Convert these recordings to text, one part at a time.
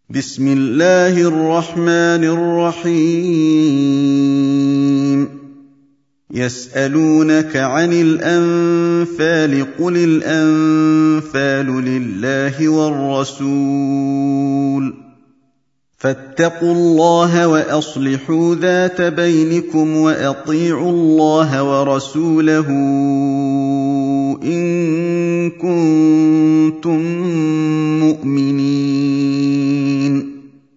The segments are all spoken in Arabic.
بسم الله الرحمن الرحيم يسألونك عن الأنفال قل الأنفال لله والرسول فاتقوا الله وأصلحوا ذات بينكم وأطيعوا الله ورسوله إن كنتم مؤمنين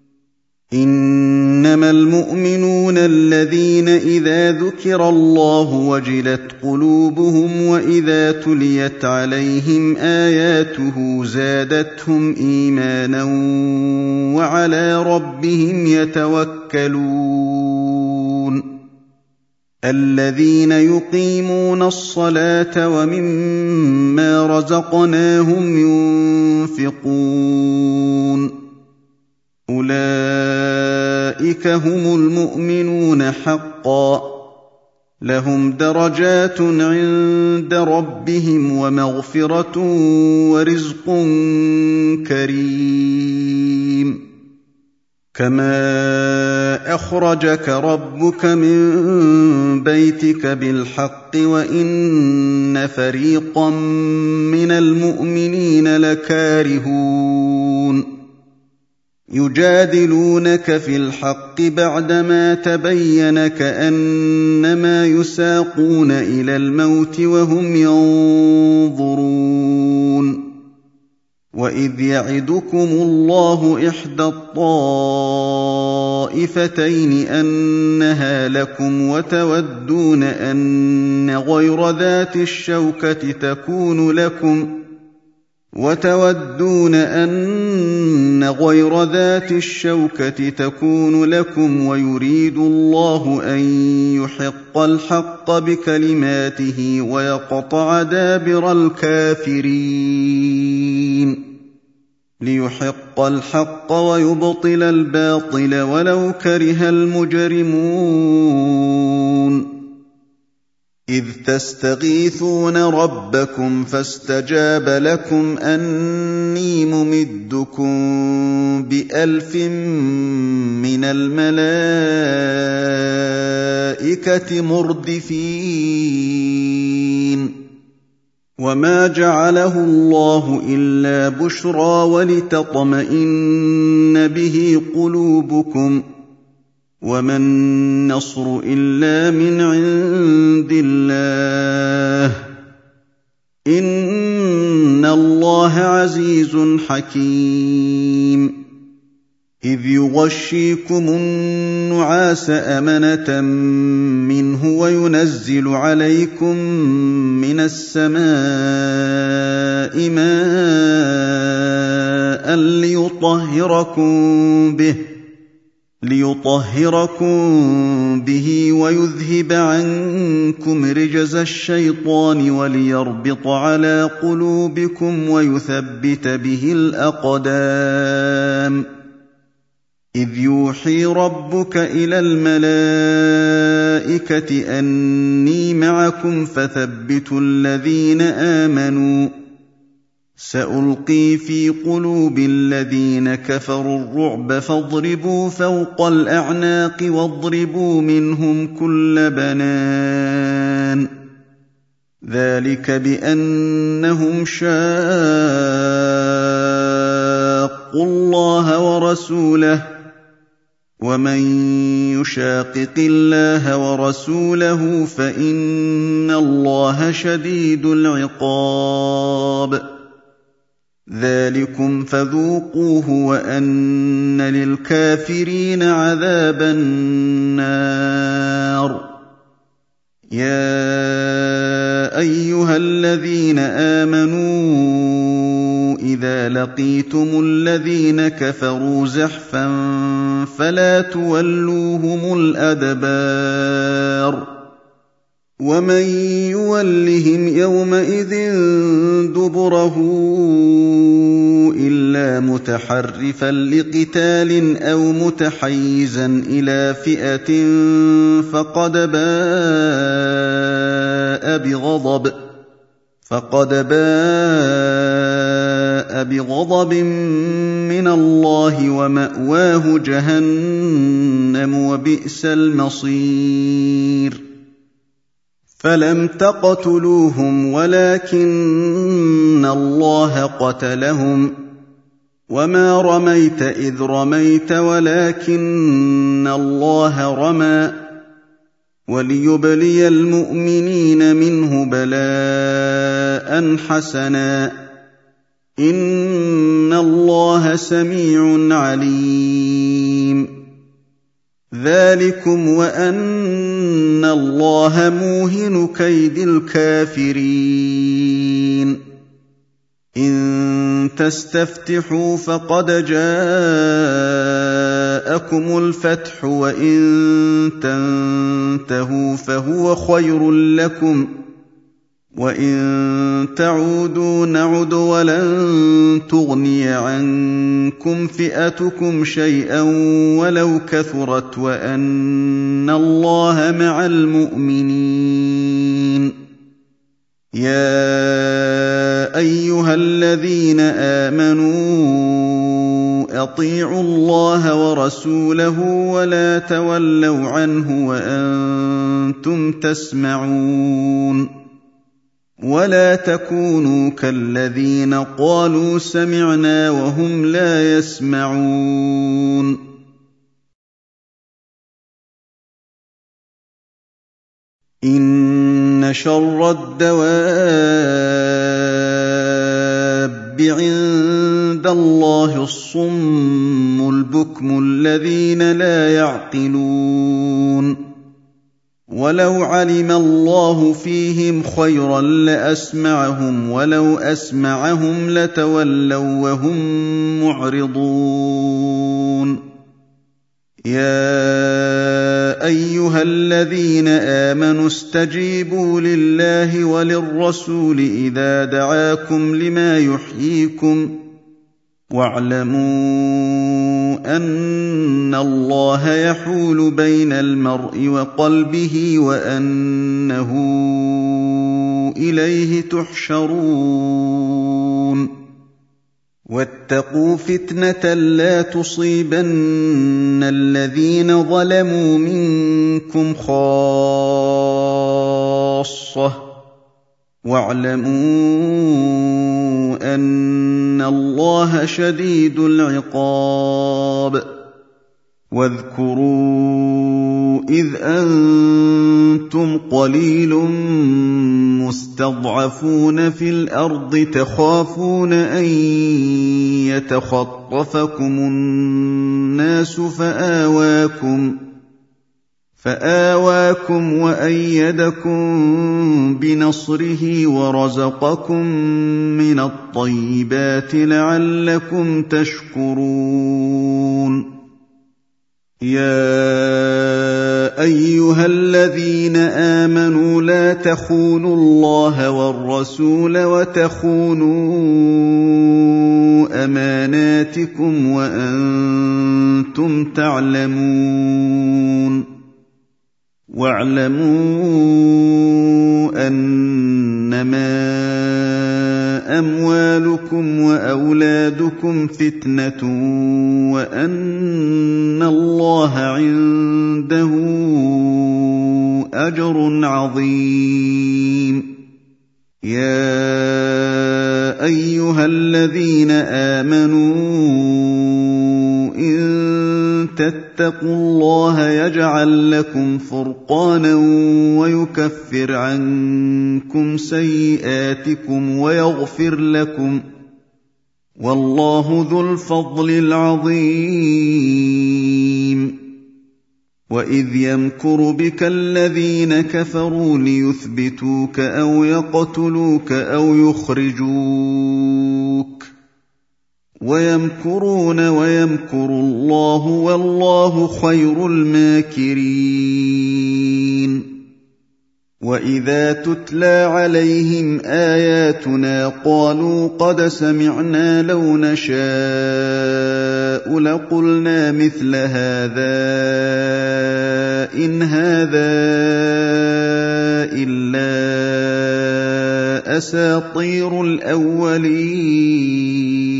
إنما المؤمنون الذين إذا ذكر الله وجلت قلوبهم وإذا تليت عليهم آياته زادتهم إيمانا وعلى ربهم يتوكلون الذين يقيمون الصلاة ومما رزقناهم ينفقون أولئك هم المؤمنون حقا لهم درجات عند ربهم ومغفرة ورزق كريم كما أخرجك ربك من بيتك بالحق وإن فريقا من المؤمنين لكارهون يجادلونك في الحق بعدما تبين كأنما يساقون إلى الموت وهم ينظرون وإذ يعدكم الله إحدى الطائفتين أنها لكم وتودون أن غير ذات الشوكة تكون لكم ويريد الله أن يحق الحق بكلماته ويقطع دابر الكافرين ليحق الحق ويبطل الباطل ولو كره المجرمون إذ تستغيثون ربكم فاستجاب لكم أني ممدكم ب1000 من الملائكة مردفين وما جعله الله إلا بشرى ولتطمئن به قلوبكم وما النصر إلا من عند الله إن الله عزيز حكيم إذ يغشيكم النعاس أمنة منه وينزل عليكم من السماء ماء ليطهركم به ويذهب عنكم رجز الشيطان وليربط على قلوبكم ويثبت به الأقدام إذ يوحي ربك إلى الملائكة أني معكم فثبتوا الذين آمنوا سألقي في قلوب الذين كفروا الرعب فاضربوا فوق الأعناق واضربوا منهم كل بنان ذلك بأنهم شاقوا الله ورسوله ومن يشاقق الله ورسوله فإن الله شديد العقاب ذلكم فذوقوه وأن للكافرين عذاب النار يا أيها الذين آمنوا إذا لقيتم الذين كفروا زحفا فلا تولوهم الأدبار ومن يولهم يومئذ دبره إلا متحرفا لقتال أو متحيزا إلى فئة فقد باء فباء بغضب من الله ومأواه جهنم وبئس المصير فلم تقتلوهم ولكن الله قتلهم وما رميت إذ رميت ولكن الله رمى وليبلي المؤمنين منه بلاء حسنا إن الله سميع عليم ذلكم وأن الله موهن كيد الكافرين إن تستفتحوا فقد جاءكم الفتح وإن تنتهوا فهو خير لكم وإن تعودوا نعد ولن تغني عنكم فئتكم شيئا ولو كثرت وأن الله مع المؤمنين يا أيها الذين آمنوا أطيعوا الله ورسوله ولا تولوا عنه وأنتم تسمعون ولا تكونوا كالذين قالوا سمعنا وهم لا يسمعون إن شر الدواب عند الله الصم البكم الذين لا يعقلون ولو علم الله فيهم خيرا لأسمعهم ولو أسمعهم لتولوا وهم معرضون يا أيها الذين آمنوا استجيبوا لله وللرسول إذا دعاكم لما يحييكم واعلموا أن الله يحول بين المرء وقلبه وأنه إليه تحشرون واتقوا فتنة لا تصيبن الذين ظلموا منكم خاصة واعلموا أن الله شديد العقاب واذكروا إذ أنتم قليل مستضعفون في الأرض تخافون أن يتخطفكم الناس فآواكم وأيدكم بنصره ورزقكم من الطيبات لعلكم تشكرون يا أيها الذين آمنوا لا تخونوا الله والرسول وتخونوا أماناتكم وأنتم تعلمون واعلموا أنما أموالكم وأولادكم فتنة وأن الله عنده أجر عظيم يا أيها الذين آمنوا إن تتقوا الله يجعل لكم فرقانا ويكفر عنكم سيئاتكم ويغفر لكم والله ذو الفضل العظيم وإذ يمكر بك الذين كفروا ليثبتوك أو يقتلوك أو يخرجوك ويمكرون ويمكر الله والله خير الماكرين وإذا تتلى عليهم آياتنا قالوا قد سمعنا لو نشاء لقلنا مثل هذا إن هذا إلا أساطير الأولين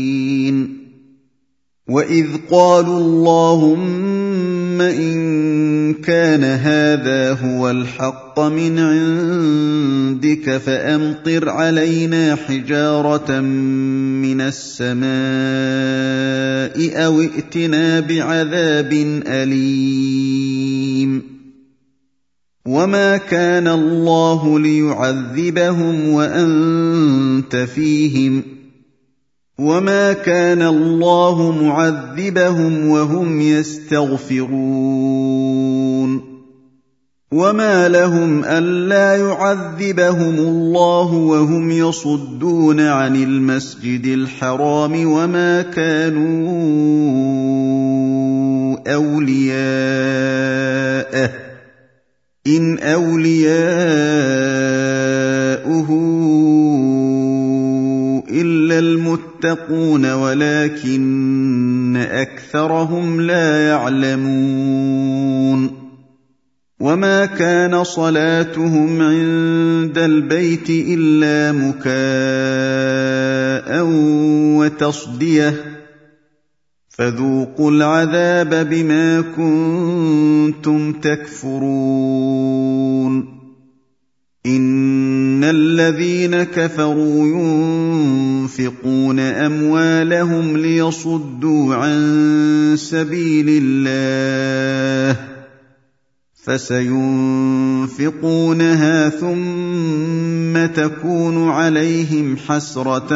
وَإِذْ قَالُوا اللَّهُمَّ إِن كَانَ هَٰذَا هُوَ الْحَقَّ مِنْ عِندِكَ فَأَمْطِرْ عَلَيْنَا حِجَارَةً مِّنَ السَّمَاءِ أَوِ ائْتِنَا بِعَذَابٍ أَلِيمٍ وَمَا كَانَ اللَّهُ لِيُعَذِّبَهُمْ وَأَنتَ فِيهِمْ وَمَا كَانَ اللَّهُ مُعَذِّبَهُمْ وَهُمْ يَسْتَغْفِرُونَ وَمَا لَهُمْ أَلَّا يُعَذِّبَهُمُ اللَّهُ وَهُمْ يَصُدُّونَ عَنِ الْمَسْجِدِ الْحَرَامِ وَمَا كَانُوا أَوْلِيَاءَهُ إِنْ أَوْلِيَاؤُهُ إِلَّا الْمُتَّقُونَ وَلَٰكِنَّ أَكْثَرَهُمْ لَا يَعْلَمُونَ وَمَا كَانَ صَلَاتُهُمْ عِندَ الْبَيْتِ إِلَّا مُكَاءً وَتَصْدِيَةً فَذُوقُوا الْعَذَابَ بِمَا كُنتُمْ تَكْفُرُونَ إِنَّ الَّذِينَ كَفَرُوا يُنفِقُونَ أَمْوَالَهُمْ لِيَصُدُّوا عَن سَبِيلِ اللَّهِ فَسَيُنفِقُونَهَا ثُمَّ تَكُونُ عَلَيْهِمْ حَسْرَةً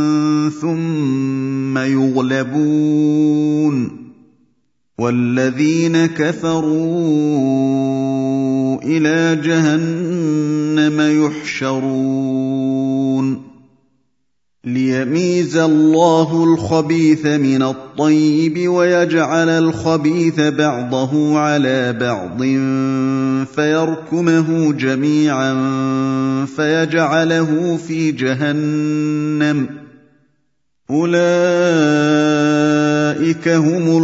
ثُمَّ يُغْلَبُونَ وَالَّذِينَ كَفَرُوا إِلَىٰ جَهَنَّمَ يُحْشَرُونَ لِيَمِيزَ اللَّهُ الْخَبِيثَ مِنَ الطَّيِّبِ وَيَجْعَلَ الْخَبِيثَ بَعْضَهُ عَلَىٰ بَعْضٍ فَيَرْكُمَهُ جَمِيعًا فَيَجْعَلَهُ فِي جَهَنَّمَ أُولَٰئِكَ هُمُ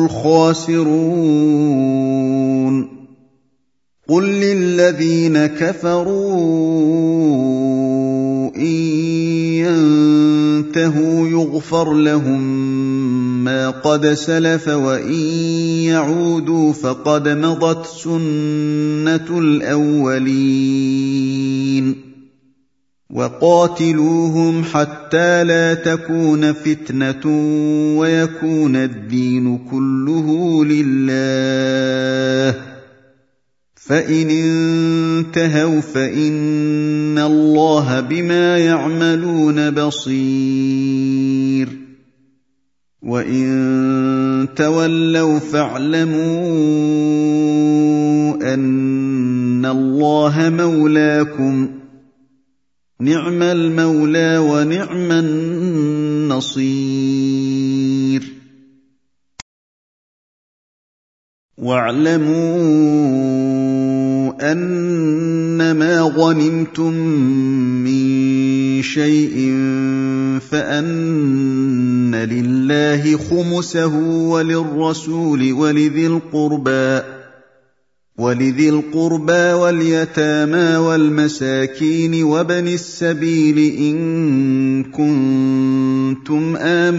الْخَاسِرُونَ قُل لِّلَّذِينَ كَفَرُوا إِن يَنتَهُوا يُغْفَرْ لَهُم مَّا قَدْ سَلَفَ وَإِن يَعُودُوا فَقَدْ مَضَتْ سُنَّةُ الْأَوَّلِينَ وَقَاتِلُوهُمْ حَتَّىٰ لَا تَكُونَ فِتْنَةٌ وَيَكُونَ الدِّينُ كُلُّهُ لِلَّهِ فَإِنِ انتَهَوْا فَإِنَّ اللَّهَ بِمَا يَعْمَلُونَ بَصِيرٌ وَإِن تَوَلَّوْا فَاعْلَمُوا أَنَّ اللَّهَ مَوْلَاكُمْ نِعْمَ الْمَوْلَىٰ وَنِعْمَ النَّصِيرُ وَاعْلَمُوا أَنَّمَا غَنِمْتُم مِّن شَيْءٍ فَأَنَّ لِلَّهِ خُمُسَهُ وَلِلرَّسُولِ وَلِذِي الْقُرْبَىٰ وَالْيَتَامَىٰ وَالْمَسَاكِينِ وَابْنِ السَّبِيلِ إِن كُنتُمْ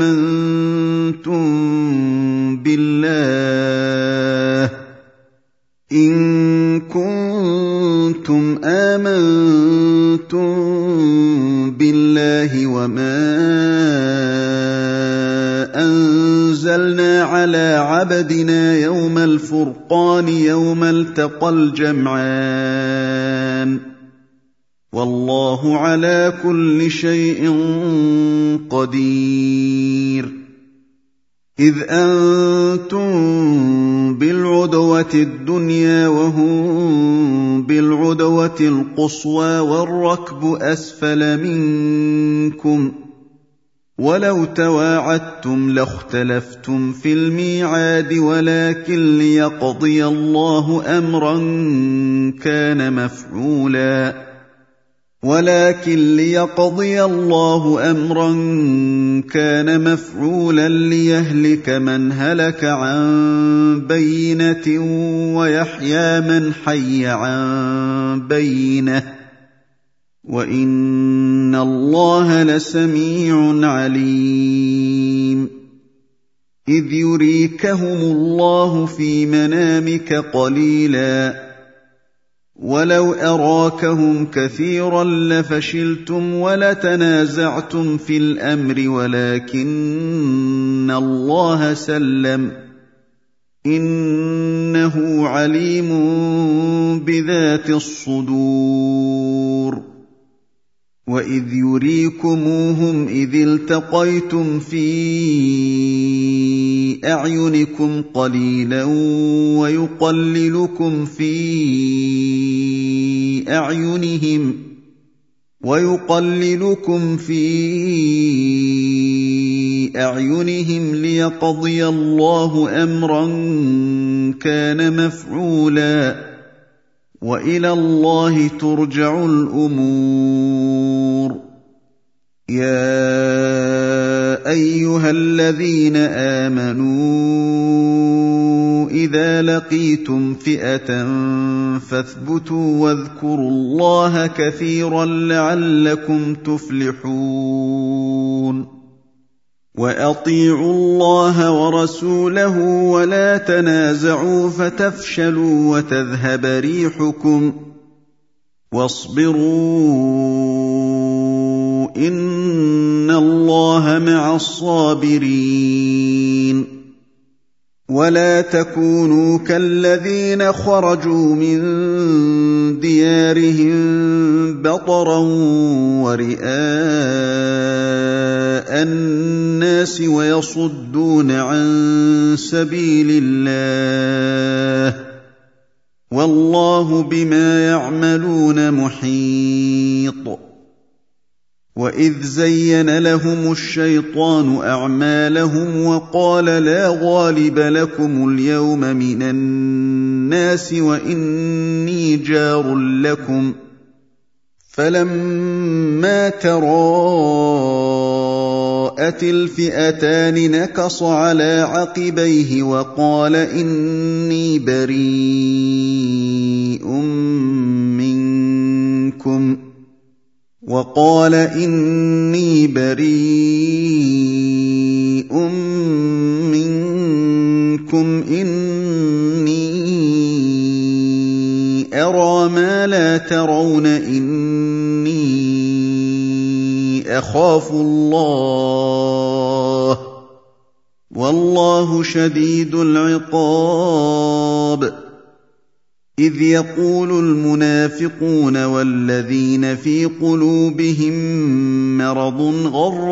آمَنتُم بِاللَّهِ وَمَا أَنزَلْنَا عَلَىٰ عَبْدِنَا يَوْمَ الْفُرْقَانِ يَوْمَ الْتَقَى الْجَمْعَانِ وَاللَّهُ عَلَىٰ كُلِّ شَيْءٍ قَدِيرٌ إِذْ أَنتُم بِالْعُدْوَةِ الدُّنْيَا وَهُم بِالْعُدْوَةِ الْقُصْوَىٰ وَالرَّكْبُ أَسْفَلَ مِنكُمْ وَلَوْ تَوَاعَدتُّمْ لَاخْتَلَفْتُمْ فِي الْمِيعَادِ وَلَٰكِن لِّيَقْضِيَ اللَّهُ أَمْرًا كَانَ مَفْعُولًا لِّيَهْلِكَ مَنْ هَلَكَ عَن بَيِّنَةٍ وَيَحْيَىٰ مَنْ حَيَّ عَن بَيِّنَةٍ وَإِنَّ اللَّهَ لَسَمِيعٌ عَلِيمٌ إذ يريكهم الله في منامك قليلا ولو أراكهم كثيرا لفشلتم ولتنازعتم في الأمر ولكن الله سلم إنه عليم بذات الصدور وإذ يريكموهم إذ التقيتم في أعينكم قليلا ويقللكم في أعينهم ليقضي الله أمرا كان مفعولا وإلى الله ترجع الأمور يا أيها الذين آمنوا إذا لقيتم فئة فاثبتوا واذكروا الله كثيرا لعلكم تفلحون وأطيعوا الله ورسوله ولا تنازعوا فتفشلوا وتذهب ريحكم واصبروا إن الله مع الصابرين ولا تكونوا كالذين خرجوا من ديارهم بطرا ورئاء الناس ويصدون عن سبيل الله والله بما يعملون محيط وإذ زين لهم الشيطان أعمالهم وقال لا غالب لكم اليوم من الناس وإني جار لكم فلما تراءت الفئتان نكص على عقبيه وقال إني بريء منكم إني أرى ما لا ترون إني أخاف الله والله شديد العقاب إذ يقول المنافقون والذين في قلوبهم مرض غر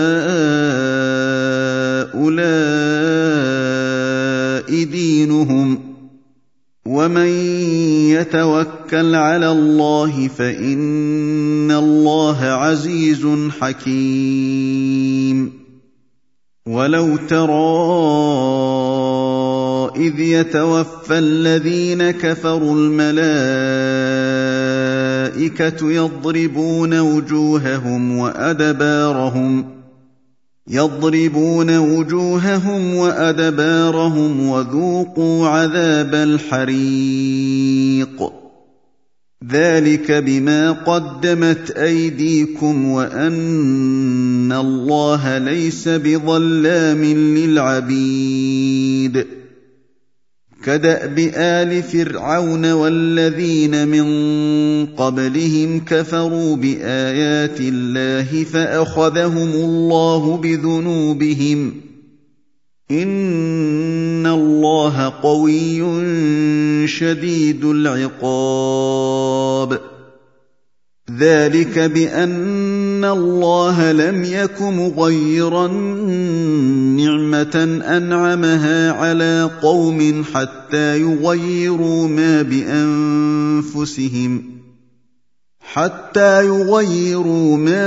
هؤلاء دينهم ومن يتوكل على الله فإن الله عزيز حكيم ولو ترى إذ يتوفى الذين كفروا الملائكة يضربون وجوههم وأدبارهم وذوقوا عذاب الحريق ذلك بما قدمت أيديكم وأن الله ليس بظلام للعبيد كدأب آل فرعون والذين من قبلهم كفروا بآيات الله فأخذهم الله بذنوبهم إن الله قوي شديد العقاب ذلك بأن الله لم يك مغيرا نعمة أنعمها على قوم حتى يغيروا ما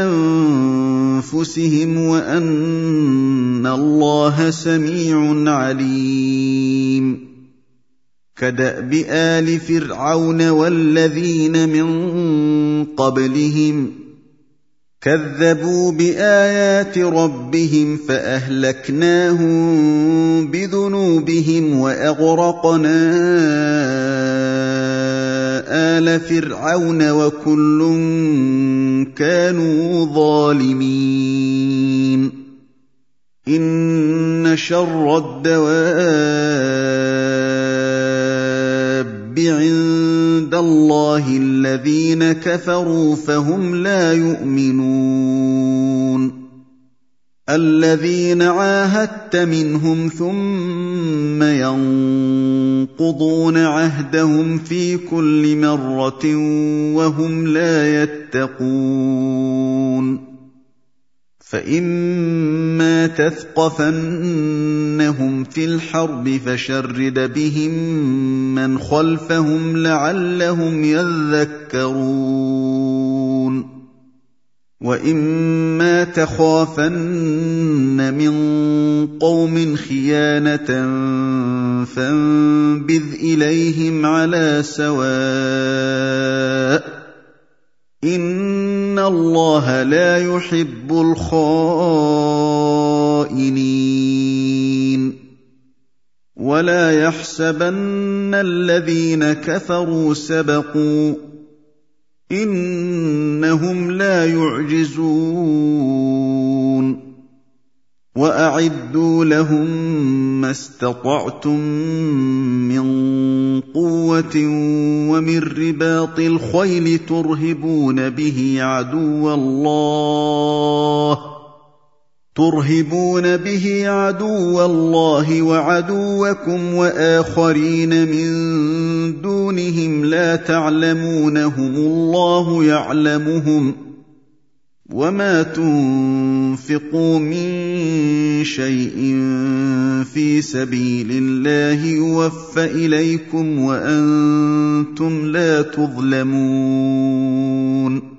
بأنفسهم وأن الله سميع عليم كدأب آل فرعون والذين من قبلهم كذبوا بآيات ربهم فأهلكناهم بذنوبهم وأغرقنا آل فرعون وكل كانوا ظالمين إن إِنَّ شَرَّ الدَّوَابِّ عِندَ اللَّهِ الَّذِينَ كَفَرُوا فَهُمْ لَا يُؤْمِنُونَ الَّذِينَ عَاهَدتَّ مِنْهُمْ ثُمَّ يَنقُضُونَ عَهْدَهُمْ فِي كُلِّ مَرَّةٍ وَهُمْ لَا يَتَّقُونَ فَإِمَّا تَثْقَفَنَّهُمْ فِي الْحَرْبِ فَشَرِّدْ بِهِم مَّنْ خَلْفَهُمْ لَعَلَّهُمْ يَذَّكَّرُونَ وَإِمَّا تَخَافَنَّ مِن قَوْمٍ خِيَانَةً فَانبِذْ إِلَيْهِمْ عَلَىٰ سَوَاءٍ ۚ إِنَّ اللَّهَ لَا يُحِبُّ الْخَائِنِينَ وَلَا يَحْسَبَنَّ الَّذِينَ كَفَرُوا سَبَقُوا ۚ إِنَّهُمْ لَا يُعْجِزُونَ وَأَعِدُّوا لَهُم مَّا اسْتَطَعْتُم مِّن قُوَّةٍ وَمِن رِّبَاطِ الْخَيْلِ تُرْهِبُونَ بِهِ عَدُوَّ اللَّهِ وَعَدُوَّكُمْ وَآخَرِينَ مِن دُونِهِمْ لَا تَعْلَمُونَهُمُ اللَّهُ يَعْلَمُهُمْ ۚ وَمَا تُنفِقُوا مِن شَيْءٍ فِي سَبِيلِ اللَّهِ يُوَفَّ إِلَيْكُمْ وَأَنتُمْ لَا تُظْلَمُونَ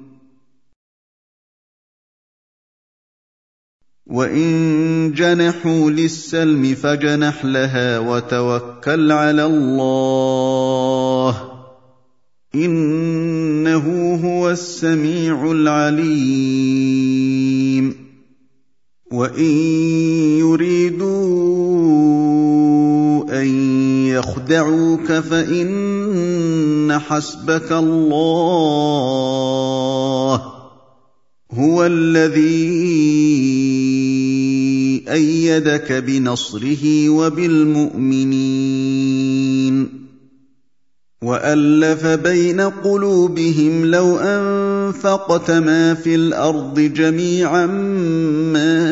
وَإِن جَنَحُوا لِلسَّلْمِ فَاجْنَحْ لَهَا وَتَوَكَّلْ عَلَى اللَّهِ ۚ إِنَّهُ هُوَ السَّمِيعُ الْعَلِيمُ وَإِن يُرِيدُوا أَن يَخْدَعُوكَ فَإِنَّ حَسْبَكَ اللَّهُ ۚ هُوَ الَّذِي أَيَّدَكَ بِنَصْرِهِ وَبِالْمُؤْمِنِينَ وَأَلَّفَ بَيْنَ قُلُوبِهِمْ لَوْ أَنفَقْتَ مَا فِي الْأَرْضِ جَمِيعًا مَّا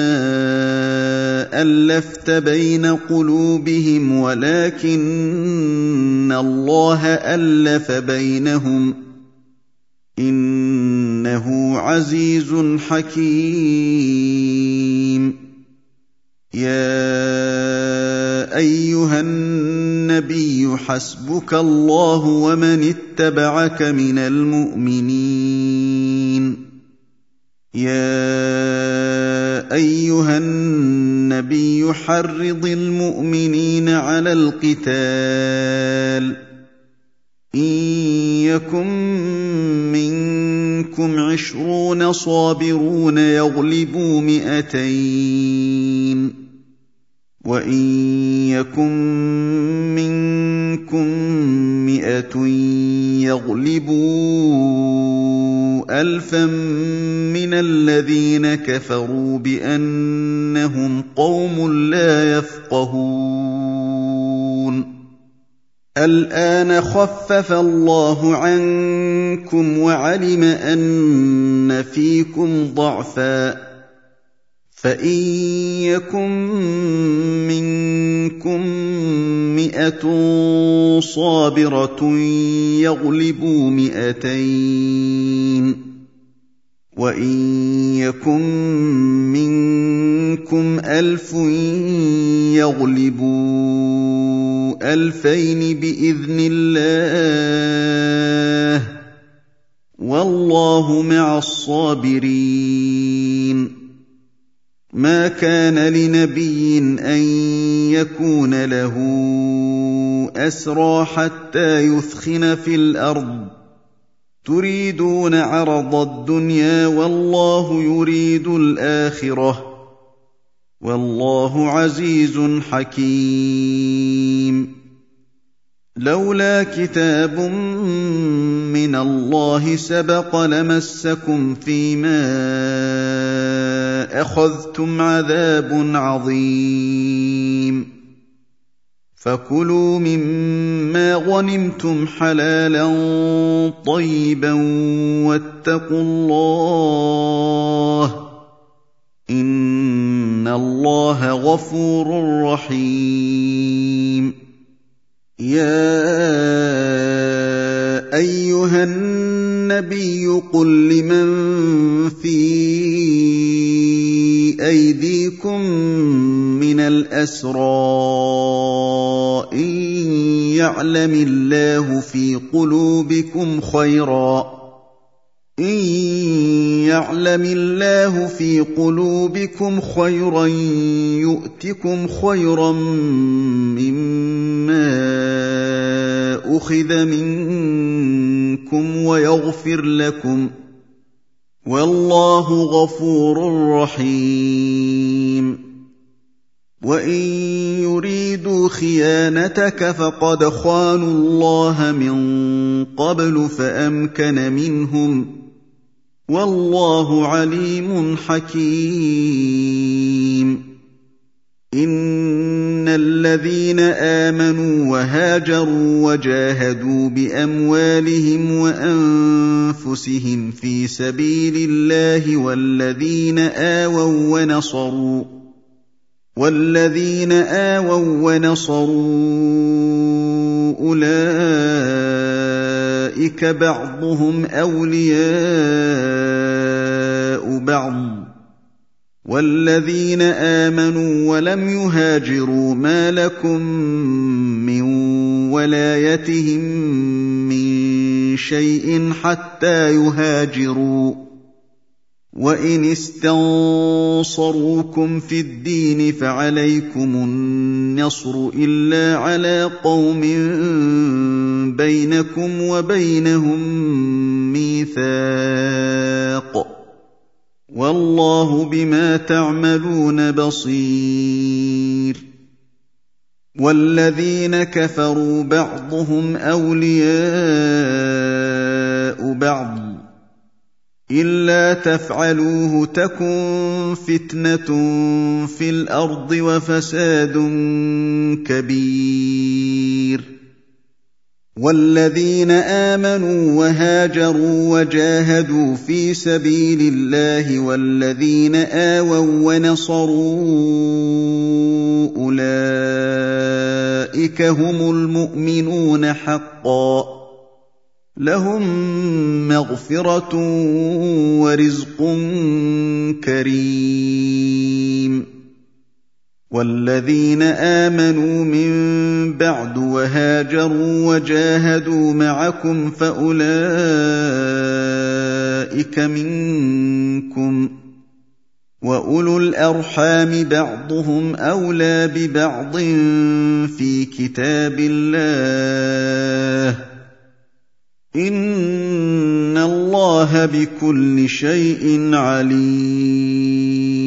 أَلَّفْتَ بَيْنَ قُلُوبِهِمْ وَلَٰكِنَّ اللَّهَ أَلَّفَ بَيْنَهُمْ ۚ إِنَّهُ عَزِيزٌ حَكِيمٌ يَا أَيُّهَا النَّبِيُّ حَسْبُكَ اللَّهُ وَمَنِ اتَّبَعَكَ مِنَ الْمُؤْمِنِينَ يَا أَيُّهَا النَّبِيُّ حَرِّضِ الْمُؤْمِنِينَ عَلَى الْقِتَالِ ۚ إِن يَكُن مِّنكُمْ 20 صَابِرُونَ يَغْلِبُوا 200 ۚ وَإِن يَكُن مِّنكُم 100 يَغْلِبُوا 1000 مِّنَ الَّذِينَ كَفَرُوا بِأَنَّهُمْ قَوْمٌ لَّا يَفْقَهُونَ الْآنَ خَفَّفَ اللَّهُ عَنكُمْ وَعَلِمَ أَنَّ فِيكُمْ ضَعْفًا ۚ فَإِن يَكُن مِّنكُم 100 صَابِرَةٌ يَغْلِبُوا 200 ۚ وَإِن يَكُن مِّنكُمْ 1000 يَغْلِبُوا 2000 بِإِذْنِ اللَّهِ ۗ وَاللَّهُ مَعَ الصَّابِرِينَ مَا كَانَ لِنَبِيٍّ أَن يَكُونَ لَهُ أَسْرَىٰ حَتَّىٰ يُثْخِنَ فِي الْأَرْضِ ۚ تُرِيدُونَ عَرَضَ الدُّنْيَا وَاللَّهُ يُرِيدُ الْآخِرَةَ ۗ وَاللَّهُ عَزِيزٌ حَكِيمٌ لَّوْلَا كِتَابٌ مِّنَ اللَّهِ سَبَقَ لَمَسَّكُمْ فِيمَا أَخَذْتُمْ عَذَابٌ عَظِيمٌ فَكُلُوا مِمَّا غَنِمْتُمْ حَلَالًا طَيِّبًا وَاتَّقُوا اللَّهَ إِنَّ اللَّهَ غَفُورٌ رَّحِيمٌ يَا أَيُّهَا النَّبِيُّ قُل لِّمَن فِي أَيْدِيكُم مِّنَ الْأَسْرَىٰ إِن يَعْلَمِ اللَّهُ فِي قُلُوبِكُمْ خَيْرًا يُؤْتِكُمْ خَيْرًا مِّمَّا أُخِذَ مِنكُمْ وَيَغْفِرْ لَكُمْ ۗ وَاللَّهُ غَفُورٌ رَّحِيمٌ وَإِن يُرِيدُوا خِيَانَتَكَ فَقَدْ خَانُوا اللَّهَ مِن قَبْلُ فَأَمْكَنَ مِنْهُمْ ۗ وَاللَّهُ عَلِيمٌ حَكِيمٌ إِنَّ الَّذِينَ آمَنُوا وَهَاجَرُوا وَجَاهَدُوا بِأَمْوَالِهِمْ وَأَنفُسِهِمْ فِي سَبِيلِ اللَّهِ وَالَّذِينَ آوَوا وَّنَصَرُوا أُولَٰئِكَ بَعْضُهُمْ أَوْلِيَاءُ بَعْضٍ ۚ وَالَّذِينَ آمَنُوا وَلَمْ يُهَاجِرُوا مَا لَكُم مِّن وَلَايَتِهِم مِّن شَيْءٍ حَتَّىٰ يُهَاجِرُوا ۚ وَإِنِ اسْتَنصَرُوكُمْ فِي الدِّينِ فَعَلَيْكُمُ النَّصْرُ إِلَّا عَلَىٰ قَوْمٍ بَيْنَكُمْ وَبَيْنَهُم مِّيثَاقٌ ۗ وَاللَّهُ بِمَا تَعْمَلُونَ بَصِيرٌ وَالَّذِينَ كَفَرُوا بَعْضُهُمْ أَوْلِيَاءُ بَعْضٍ ۚ إِلَّا تَفْعَلُوهُ تَكُن فِتْنَةٌ فِي الْأَرْضِ وَفَسَادٌ كَبِيرٌ وَالَّذِينَ آمَنُوا وَهَاجَرُوا وَجَاهَدُوا فِي سَبِيلِ اللَّهِ وَالَّذِينَ آوَوا وَّنَصَرُوا أُولَٰئِكَ هُمُ الْمُؤْمِنُونَ حَقًّا ۚ لَّهُم مَّغْفِرَةٌ وَرِزْقٌ كَرِيمٌ وَالَّذِينَ آمَنُوا مِن بَعْدُ وَهَاجَرُوا وَجَاهَدُوا مَعَكُمْ فَأُولَٰئِكَ مِنكُمْ ۚ وَأُولُو الْأَرْحَامِ بَعْضُهُمْ أَوْلَىٰ بِبَعْضٍ فِي كِتَابِ اللَّهِ ۗ إِنَّ اللَّهَ بِكُلِّ شَيْءٍ عَلِيمٌ